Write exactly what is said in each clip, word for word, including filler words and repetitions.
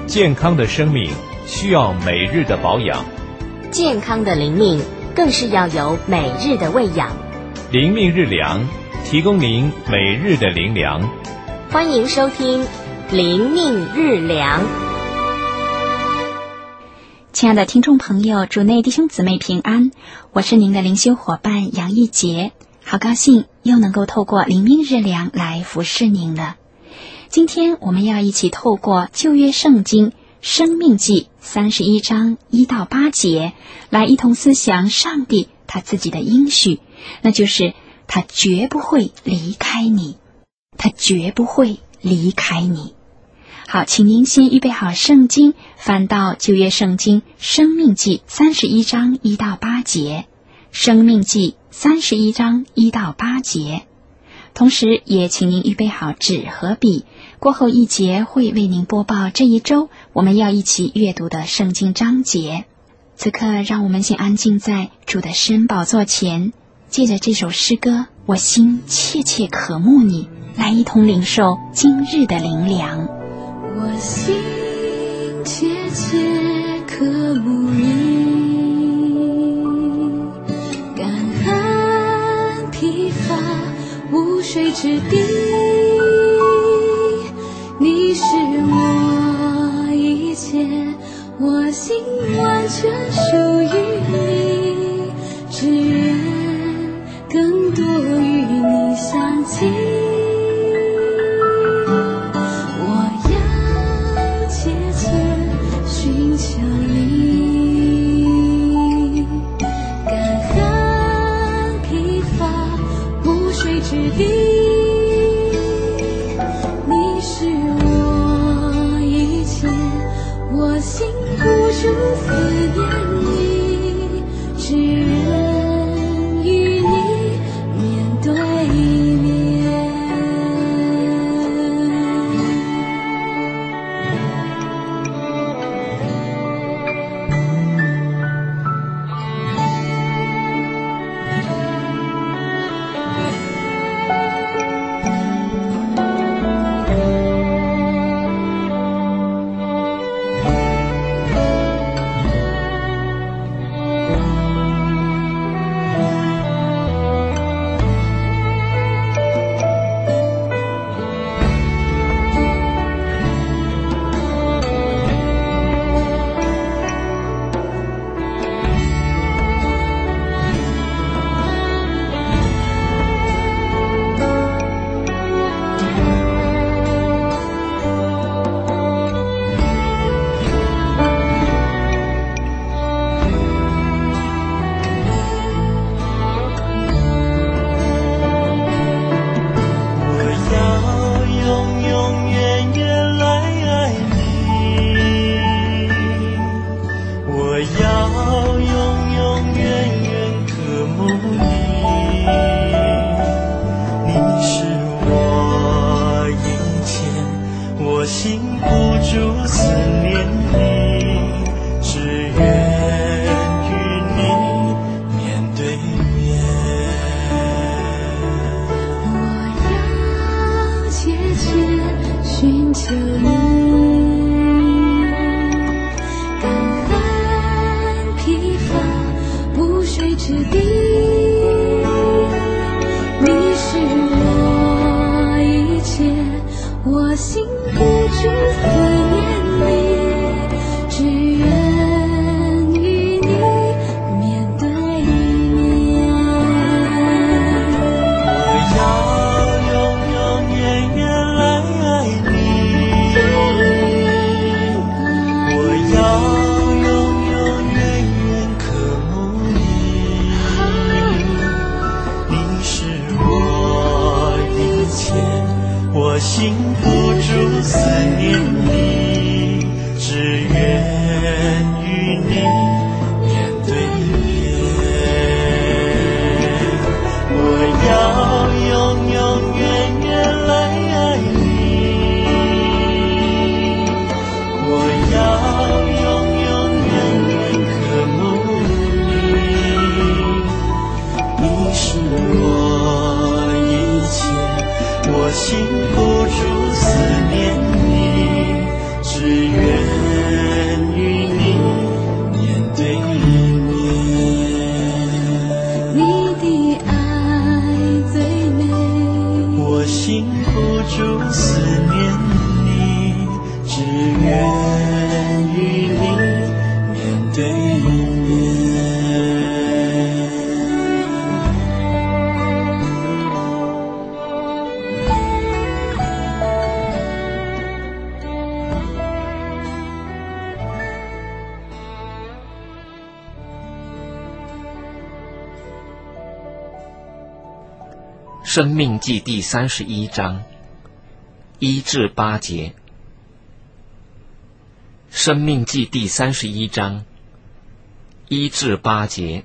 健康的生命需要每日的保养， 健康的灵命更是要有每日的喂养。 灵命日粮，提供您每日的灵粮。 欢迎收听灵命日粮。 亲爱的听众朋友，主内弟兄姊妹平安，我是您的灵修伙伴杨玉洁，好高兴又能够透过灵命日粮来服侍您了。今天我们要一起透过旧约圣经生命记三十一章一到八节，来一同思想上帝他自己的应许，那就是他绝不会离开你，他绝不会离开你。好，请您先预备好圣经，翻到旧约圣经生命记三十一章一到八节，生命记三十一章一到八节。同时也请您预备好纸和笔，过后一节会为您播报这一周我们要一起阅读的圣经章节。此刻让我们先安静在主的深宝座前，借着这首诗歌，我心切切渴慕你，来一同领受今日的灵粮。 我心切切渴慕你，干旱疲乏无水之地，你是我一切，我心完全属于你，只愿更多与你相近。 我生命记第三十一章一至八节。生命记第三十一章一至八节。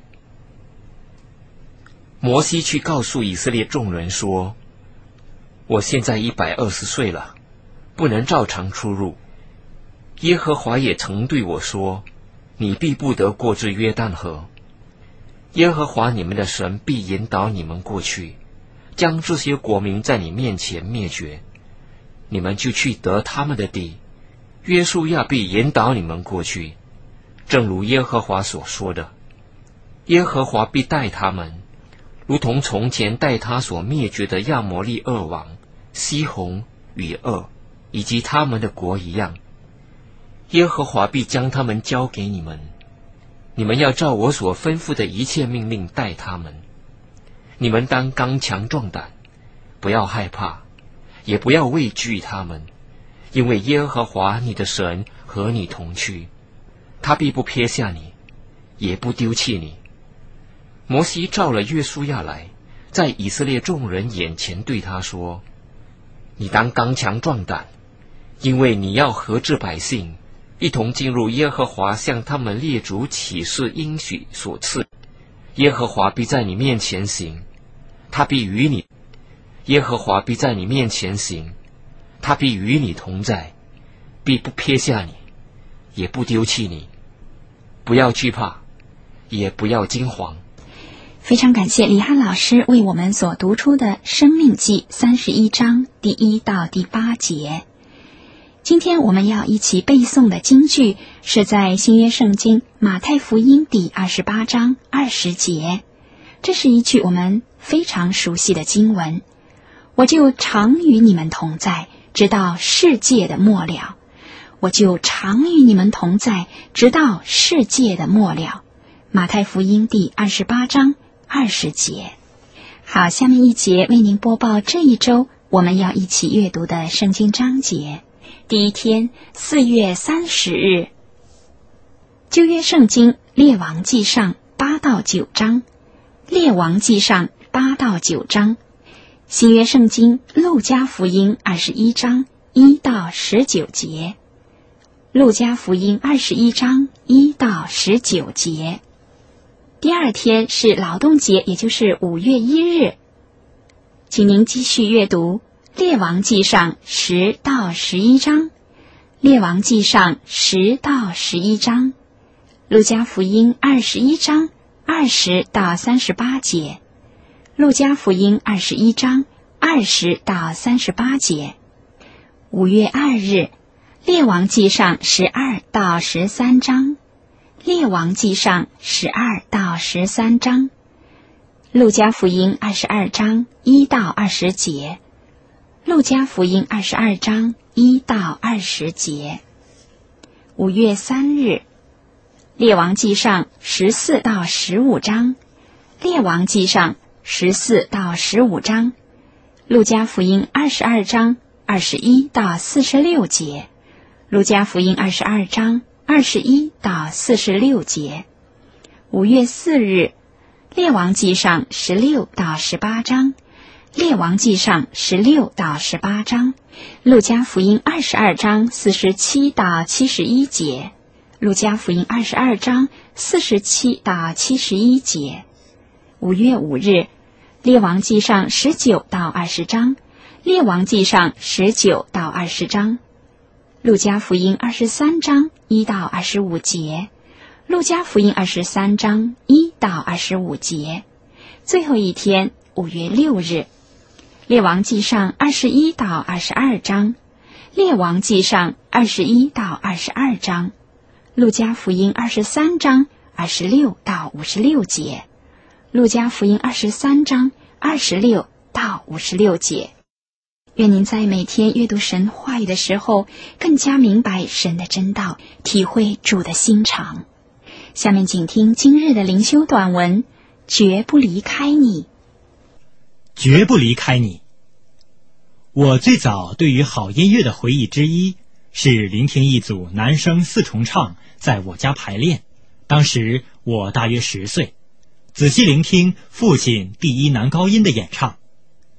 摩西去告诉以色列众人说：我现在一百二十岁了，不能照常出入。耶和华也曾对我说：你必不得过至约旦河。耶和华你们的神必引导你们过去，将这些国民在你面前灭绝，你们就去得他们的地。约书亚必引导你们过去，正如耶和华所说的。耶和华必带他们，如同从前带他所灭绝的亚摩利二王西宏与噩以及他们的国一样。耶和华必将他们交给你们，你们要照我所吩咐的一切命令待他们。你们当刚强壮胆，不要害怕，也不要畏惧他们，因为耶和华你的神和你同去，他必不撇下你，也不丢弃你。摩西召了约书亚来，在以色列众人眼前对他说：你当刚强壮胆，因为你要和这百姓一同进入耶和华向他们列祖起誓应许所赐。耶和华必在你面前行，他必与你；耶和华必在你面前行，他必与你同在，必不撇下你，也不丢弃你。不要惧怕，也不要惊惶。 非常感谢李翰老师为我们所读出的《生命记》三十一章第一到第八节。今天我们要一起背诵的经句是在新约圣经马太福音第二十八章二十节。这是一句我们非常熟悉的经文：我就常与你们同在，直到世界的末了。我就常与你们同在，直到世界的末了。马太福音第二十八章二十节。好，下面一节为您播报这一周我们要一起阅读的圣经章节。第一天，四月三十日，旧约圣经列王记上八到九章，列王记上八到九章。新约圣经路加福音二十一章一到十九节，路加福音二十一章一到十九节。第二天是劳动节，也就是五月一日，请您继续阅读列王记上十到十一章，列王记上十到十一章，路加福音二十一章二十到三十八节，路加福音二十一章二十到三十八节。五月二日，列王记上十二到十三章，列王记上十二到十三章，路加福音二十二章一到二十节，路加福音二十二章一到二十节。五月三日，列王记上十四到十五章，列王记上十四到十五章，路加福音二十二章二十一到四十六节，路加福音二十二章二十一到四十六节。五月四日，列王记上十六到十八章，列王记上十六到十八章，路加福音二十二章四十七到七十一节，路加福音二十二章四十七到七十一节。五月五日，列王记上十九到二十章，列王记上十九到二十章，路加福音二十三章一到二十五节，路加福音二十三章一到二十五节。最后一天，五月六日，列王记上二十一到二十二章，列王记上二十一到二十二章，路加福音二十三章二十六到五十六节，路加福音二十三章二十六到五十六节。愿您在每天阅读神话语的时候，更加明白神的真道，体会主的心肠。下面请听今日的灵修短文：绝不离开你。 绝不离开你。我最早对于好音乐的回忆之一，是聆听一组男声四重唱在我家排练。当时我大约十岁，仔细聆听父亲第一男高音的演唱。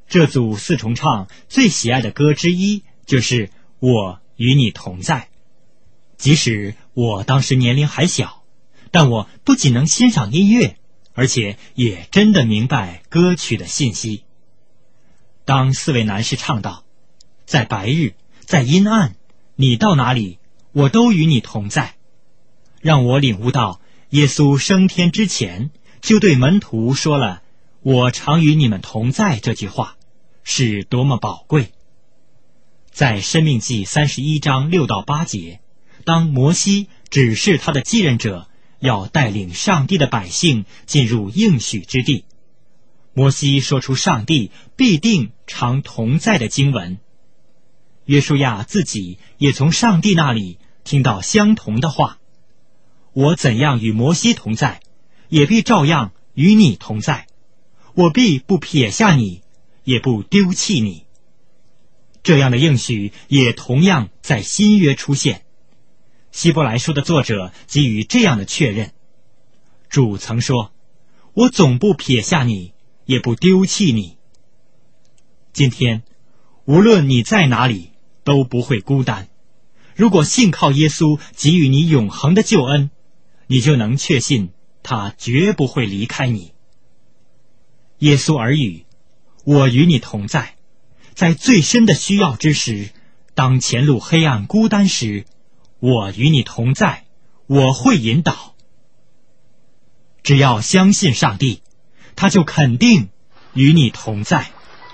这组四重唱最喜爱的歌之一就是我与你同在。即使我当时年龄还小，但我不仅能欣赏音乐，而且也真的明白歌曲的信息。当四位男士唱道，在白日，在阴暗，你到哪里，我都与你同在，让我领悟到耶稣升天之前就对门徒说了我常与你们同在这句话是多么宝贵。在申命记三十一章六到八节，当摩西指示他的继任者要带领上帝的百姓进入应许之地，摩西说出上帝必定常同在的经文。约书亚自己也从上帝那里听到相同的话，我怎样与摩西同在，也必照样与你同在，我必不撇下你，也不丢弃你。这样的应许也同样在新约出现。希伯来书的作者给予这样的确认，主曾说，我总不撇下你，也不丢弃你。今天无论你在哪里都不会孤单，如果信靠耶稣给予你永恒的救恩，你就能确信他绝不会离开你。耶稣耳语，我与你同在，在最深的需要之时，当前路黑暗孤单时，我与你同在，我会引导。只要相信上帝，他就肯定与你同在。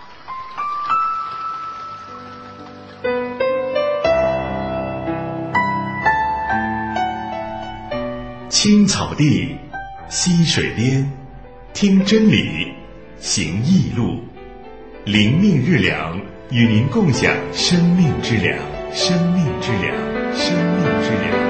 青草地，溪水边，听真理，行义路，灵命日粮，与您共享生命之粮，生命之粮，生命之粮。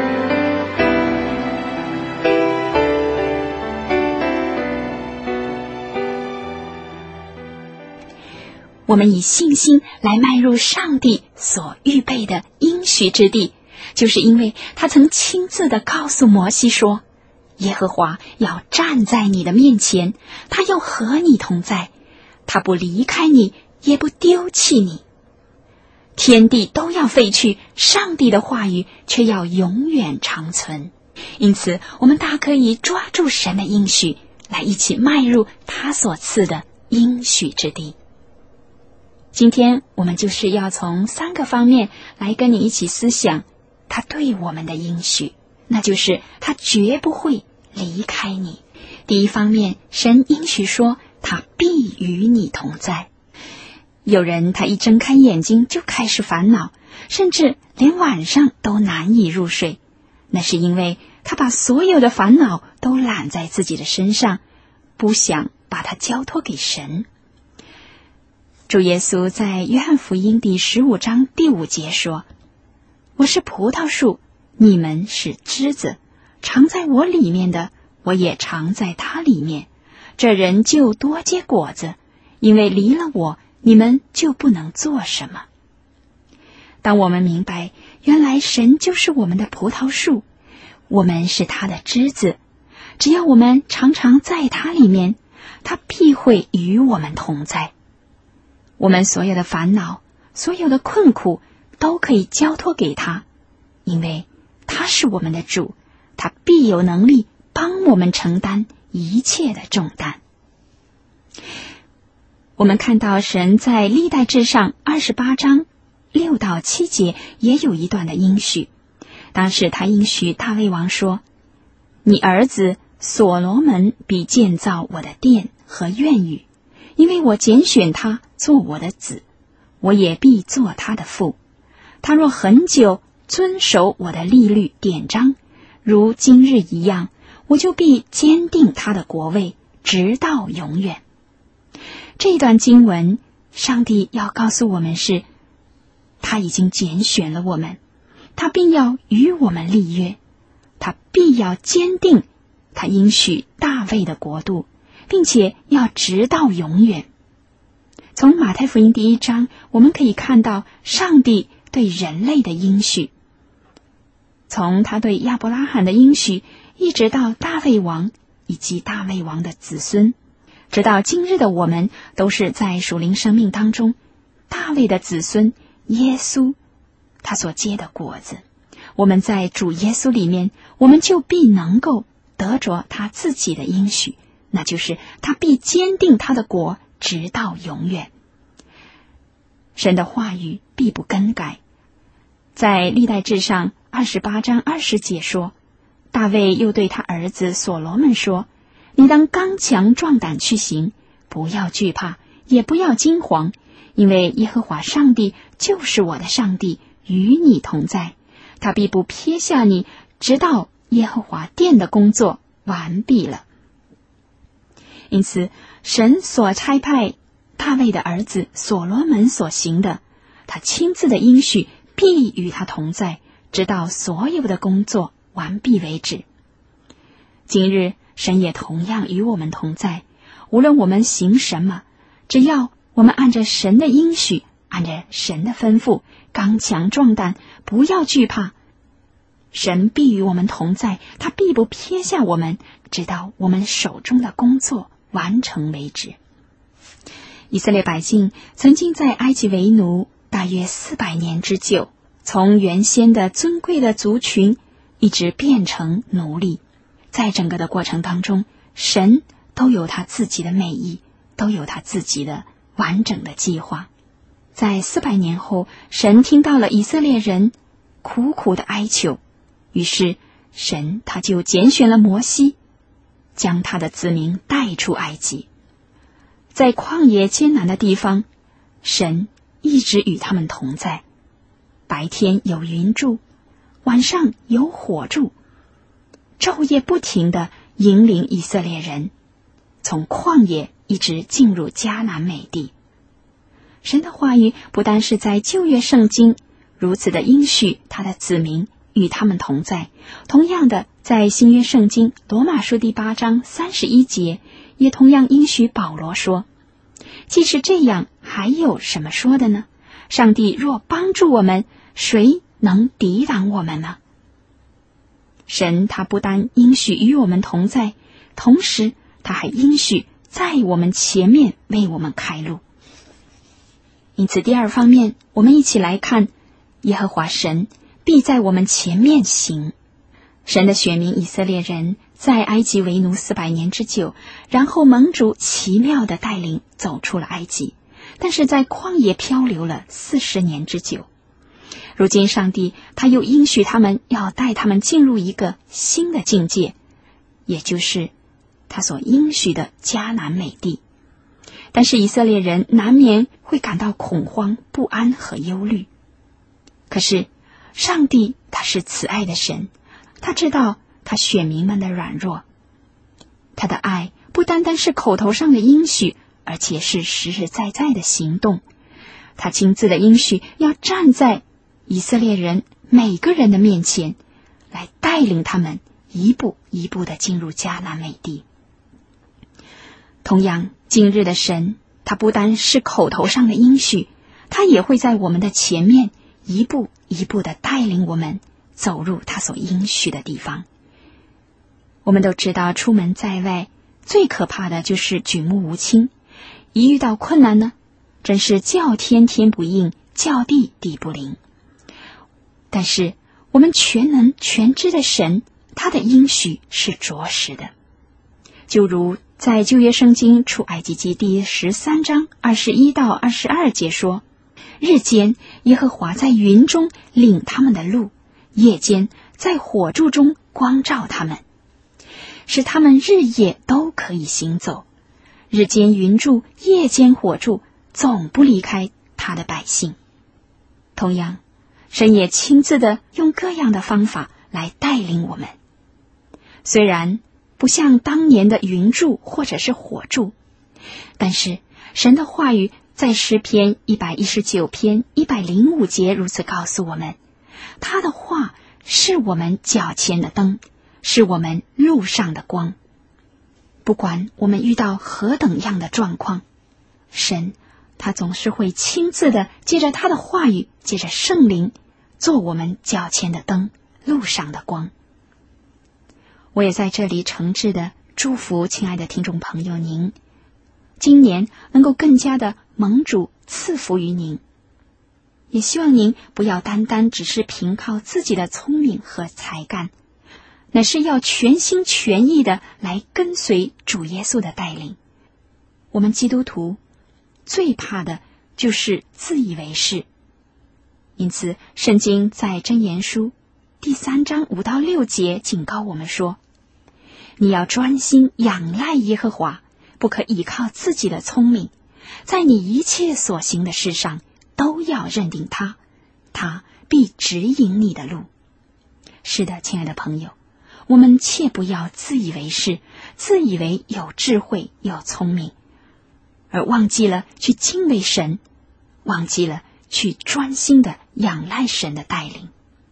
我们以信心来迈入上帝所预备的应许之地，就是因为他曾亲自地告诉摩西说，耶和华要站在你的面前，他要和你同在，他不离开你，也不丢弃你。天地都要废去，上帝的话语却要永远长存。因此我们大可以抓住神的应许，来一起迈入他所赐的应许之地。今天我们就是要从三个方面来跟你一起思想他对我们的应许，那就是他绝不会离开你。第一方面，神应许说他必与你同在。有人他一睁开眼睛就开始烦恼，甚至连晚上都难以入睡，那是因为他把所有的烦恼都揽在自己的身上，不想把它交托给神。主耶稣在约翰福音第十五章第五节说，我是葡萄树，你们是枝子，常在我里面的，我也常在他里面，这人就多结果子，因为离了我，你们就不能做什么。当我们明白原来神就是我们的葡萄树，我们是他的枝子，只要我们常常在他里面，他必会与我们同在。我们所有的烦恼，所有的困苦都可以交托给他，因为他是我们的主，他必有能力帮我们承担一切的重担。我们看到神在历代志上二十八章六到七节也有一段的应许。当时他应许大卫王说，你儿子所罗门必建造我的殿和院宇，因为我拣选他做我的子，我也必做他的父。他若很久遵守我的律例典章，如今日一样，我就必坚定他的国位，直到永远。这段经文，上帝要告诉我们是，他已经拣选了我们，他必要与我们立约，他必要坚定他应许大卫的国度，并且要直到永远。从马太福音第一章，我们可以看到上帝对人类的应许，从他对亚伯拉罕的应许，一直到大卫王以及大卫王的子孙， 直到今日的我们，都是在属灵生命当中大卫的子孙耶稣他所结的果子。我们在主耶稣里面，我们就必能够得着他自己的应许，那就是他必坚定他的国直到永远。神的话语必不更改。在历代志上二十八章二十节说，大卫又对他儿子所罗门说，你当刚强壮胆去行，不要惧怕，也不要惊惶，因为耶和华上帝就是我的上帝，与你同在，他必不撇下你，直到耶和华殿的工作完毕了。因此，神所差派大卫的儿子所罗门所行的，他亲自的应许必与他同在，直到所有的工作完毕为止。今日神也同样与我们同在，无论我们行什么，只要我们按着神的应许，按着神的吩咐，刚强壮胆，不要惧怕，神必与我们同在，他必不撇下我们，直到我们手中的工作完成为止。以色列百姓曾经在埃及为奴大约四百年之久，从原先的尊贵的族群一直变成奴隶。在整个的过程当中，神都有他自己的美意，都有他自己的完整的计划。在四百年后，神听到了以色列人苦苦的哀求，于是神他就拣选了摩西，将他的子民带出埃及。在旷野艰难的地方，神一直与他们同在，白天有云柱，晚上有火柱，昼夜不停地引领以色列人从旷野一直进入迦南美地。神的话语不单是在旧约圣经如此的应许他的子民与他们同在，同样的在新约圣经罗马书第八章三十一节也同样应许保罗说，既是这样，还有什么说的呢？上帝若帮助我们，谁能抵挡我们呢？神他不单应许与我们同在，同时他还应许在我们前面为我们开路。因此第二方面，我们一起来看耶和华神必在我们前面行。神的选民以色列人在埃及为奴四百年之久，然后蒙主奇妙的带领走出了埃及，但是在旷野漂流了四十年之久。如今上帝他又应许他们要带他们进入一个新的境界，也就是他所应许的迦南美地。但是以色列人难免会感到恐慌、不安和忧虑。可是上帝他是慈爱的神，他知道他选民们的软弱，他的爱不单单是口头上的应许，而且是实实在在的行动。他亲自的应许要站在以色列人每个人的面前，来带领他们一步一步的进入迦南美地。同样，今日的神他不单是口头上的应许，他也会在我们的前面一步一步的带领我们走入他所应许的地方。我们都知道，出门在外最可怕的就是举目无亲，一遇到困难呢，真是叫天天不应，叫地地不灵。但是我们全能全知的神，他的应许是着实的。就如在旧约圣经出埃及记第十三章二十一到二十二节说，日间耶和华在云中领他们的路，夜间在火柱中光照他们，使他们日夜都可以行走。日间云柱，夜间火柱，总不离开他的百姓。同样，神也亲自的用各样的方法来带领我们。虽然不像当年的云柱或者是火柱，但是神的话语在诗篇一百一十九篇一百零五节如此告诉我们，他的话是我们脚前的灯，是我们路上的光。不管我们遇到何等样的状况，神他总是会亲自的借着他的话语，借着圣灵，做我们脚前的灯，路上的光。我也在这里诚挚的祝福亲爱的听众朋友您， 今年能够更加的蒙主赐福于您。也希望您不要单单只是凭靠自己的聪明和才干，乃是要全心全意的来跟随主耶稣的带领。我们基督徒最怕的就是自以为是，因此圣经在箴言书第三章五到六节警告我们说，你要专心仰赖耶和华，不可依靠自己的聪明，在你一切所行的事上都要认定他，他必指引你的路。是的，亲爱的朋友，我们切不要自以为是，自以为有智慧有聪明，而忘记了去敬畏神，忘记了去专心的仰赖神的带领。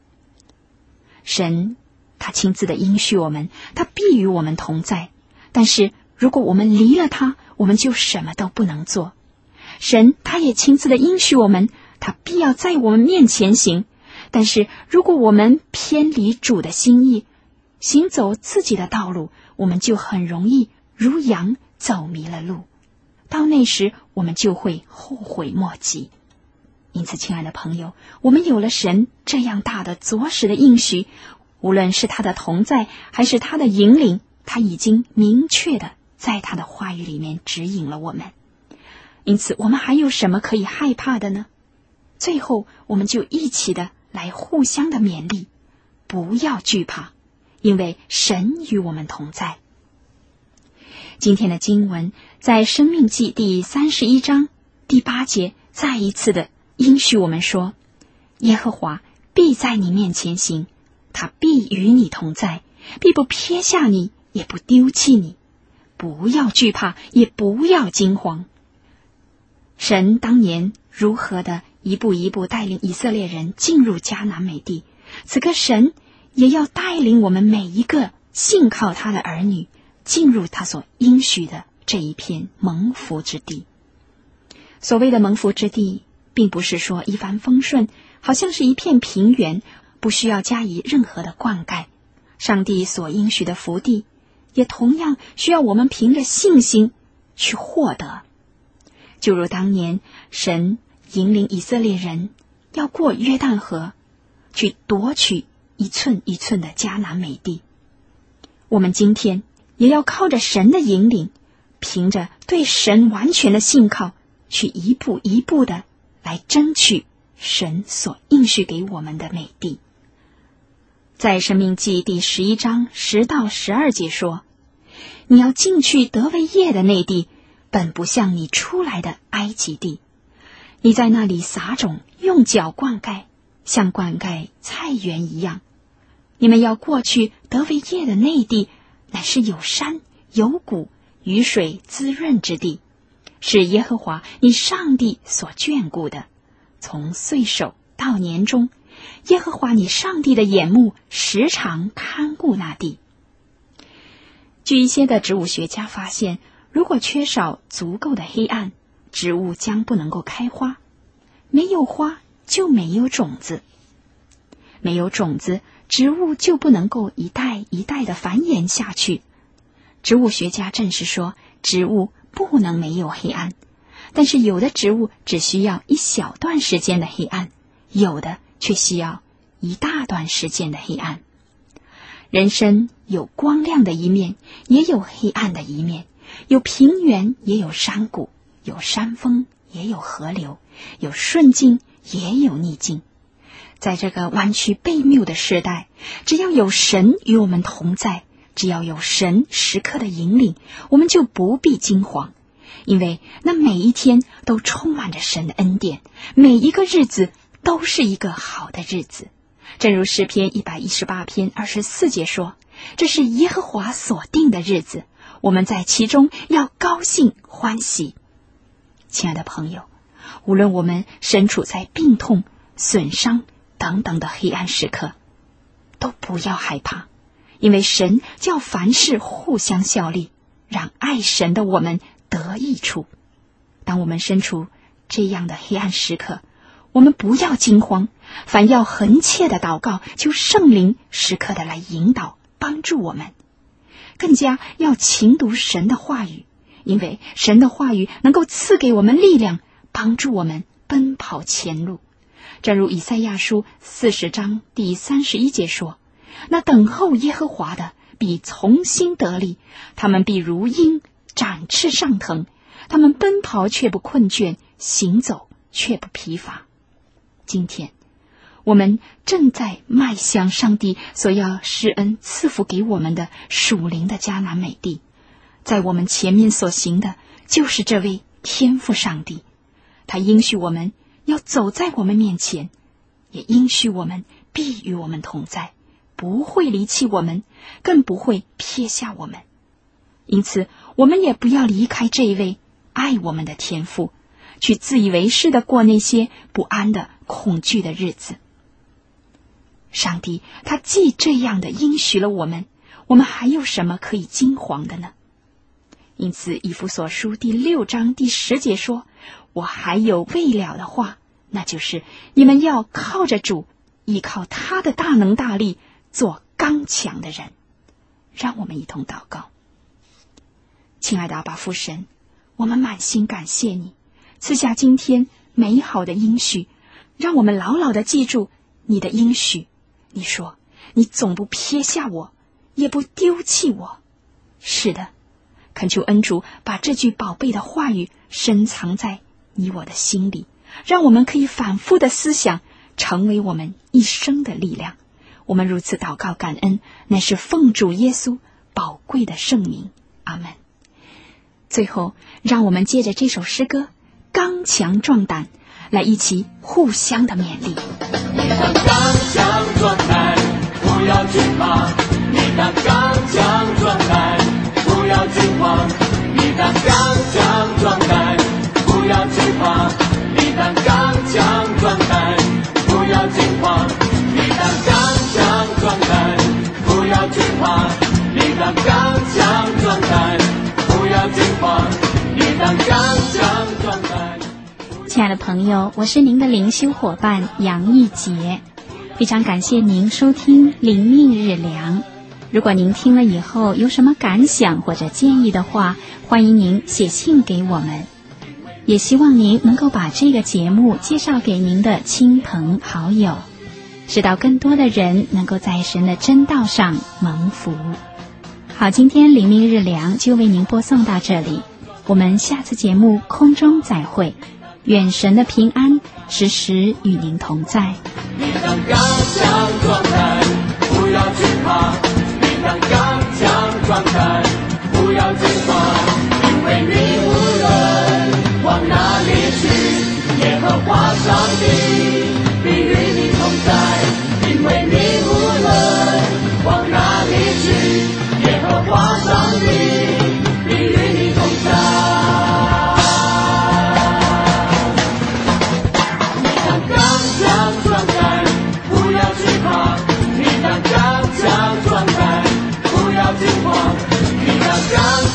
神他亲自的应许我们，他必与我们同在，但是如果我们离了他，我们就什么都不能做。神他也亲自的应许我们，他必要在我们面前行，但是如果我们偏离主的心意，行走自己的道路，我们就很容易如羊走迷了路，到那时我们就会后悔莫及。因此亲爱的朋友，我们有了神这样大的着实的应许，无论是他的同在还是他的引领，他已经明确的在他的话语里面指引了我们。因此我们还有什么可以害怕的呢？最后我们就一起的来互相的勉励，不要惧怕，因为神与我们同在。今天的经文在申命记第三十一章第八节再一次的应许我们说，耶和华必在你面前行，他必与你同在，必不撇下你，也不丢弃你。不要惧怕，也不要惊慌。神当年如何的一步一步带领以色列人进入迦南美地，此刻神也要带领我们每一个信靠他的儿女进入他所应许的这一片蒙福之地。所谓的蒙福之地，并不是说一帆风顺，好像是一片平原，不需要加以任何的灌溉。上帝所应许的福地，也同样需要我们凭着信心去获得。就如当年神引领以色列人要过约旦河，去夺取一寸一寸的迦南美地，我们今天也要靠着神的引领，凭着对神完全的信靠，去一步一步的来争取神所应许给我们的美地。在申命记第十一章十到十二节说，你要进去得为业的那地，本不像你出来的埃及地，你在那里撒种，用脚灌溉，像灌溉菜园一样。你们要过去得为业的那地，乃是有山有谷，雨水滋润之地，是耶和华你上帝所眷顾的。从岁首到年终，耶和华你上帝的眼目时常看顾那地。据一些的植物学家发现，如果缺少足够的黑暗，植物将不能够开花。没有花就没有种子，没有种子，植物就不能够一代一代的繁衍下去。植物学家正是说，植物不能没有黑暗，但是有的植物只需要一小段时间的黑暗，有的却需要一大段时间的黑暗。人生有光亮的一面，也有黑暗的一面，有平原也有山谷，有山峰也有河流，有顺境也有逆境。在这个弯曲悖谬的时代，只要有神与我们同在，只要有神时刻的引领，我们就不必惊慌，因为那每一天都充满着神的恩典，每一个日子都是一个好的日子。正如诗篇一百一十八篇二十四节说，这是耶和华所定的日子，我们在其中要高兴欢喜。亲爱的朋友，无论我们身处在病痛、损伤等等的黑暗时刻，都不要害怕，因为神叫凡事互相效力，让爱神的我们得益处。当我们身处这样的黑暗时刻，我们不要惊慌，反要恒切的祷告，求圣灵时刻的来引导帮助我们。更加要勤读神的话语， 因为神的话语能够赐给我们力量，帮助我们奔跑前路。正如以赛亚书四十章第三十一节说，那等候耶和华的必从心得力，他们必如鹰展翅上腾，他们奔跑却不困倦，行走却不疲乏。今天我们正在迈向上帝所要施恩赐福给我们的属灵的迦南美地，在我们前面所行的就是这位天父上帝，他应许我们要走在我们面前，也应许我们必与我们同在，不会离弃我们，更不会撇下我们。因此我们也不要离开这一位爱我们的天父，去自以为是的过那些不安的恐惧的日子。上帝他既这样的应许了我们，我们还有什么可以惊惶的呢？因此以弗所书第六章第十节说，我还有未了的话，那就是你们要靠着主，依靠他的大能大力，做刚强的人。让我们一同祷告。亲爱的阿爸父神，我们满心感谢你赐下今天美好的应许，让我们牢牢地记住你的应许。你说你总不撇下我，也不丢弃我。是的，恳求恩主把这句宝贝的话语深藏在你我的心里，让我们可以反复的思想，成为我们一生的力量。我们如此祷告感恩，乃是奉主耶稣宝贵的圣名。阿们。最后让我们借着这首诗歌刚强壮胆，来一起互相的勉励。 你当刚强壮胆，不要惧怕，你当刚强壮胆，不要惊慌，你当刚强壮胆，不要惧怕，你当刚强壮胆，不要惊慌，你当刚强壮胆，不要惧怕，你当刚强壮胆，不要惊慌，你当刚强壮胆。 亲爱的朋友，我是您的灵修伙伴杨义杰，非常感谢您收听灵命日粮。如果您听了以后有什么感想或者建议的话，欢迎您写信给我们，也希望您能够把这个节目介绍给您的亲朋好友，使到更多的人能够在神的真道上蒙福。好，今天灵命日粮就为您播送到这里，我们下次节目空中再会，愿神的平安时时与您同在。 你当刚强壮胆，不要惧怕，你当刚强壮胆，不要惊慌，因为你无论往哪里去，耶和华上帝必与你同在，因为你无论往哪里去，耶和华上帝必与你同在。刚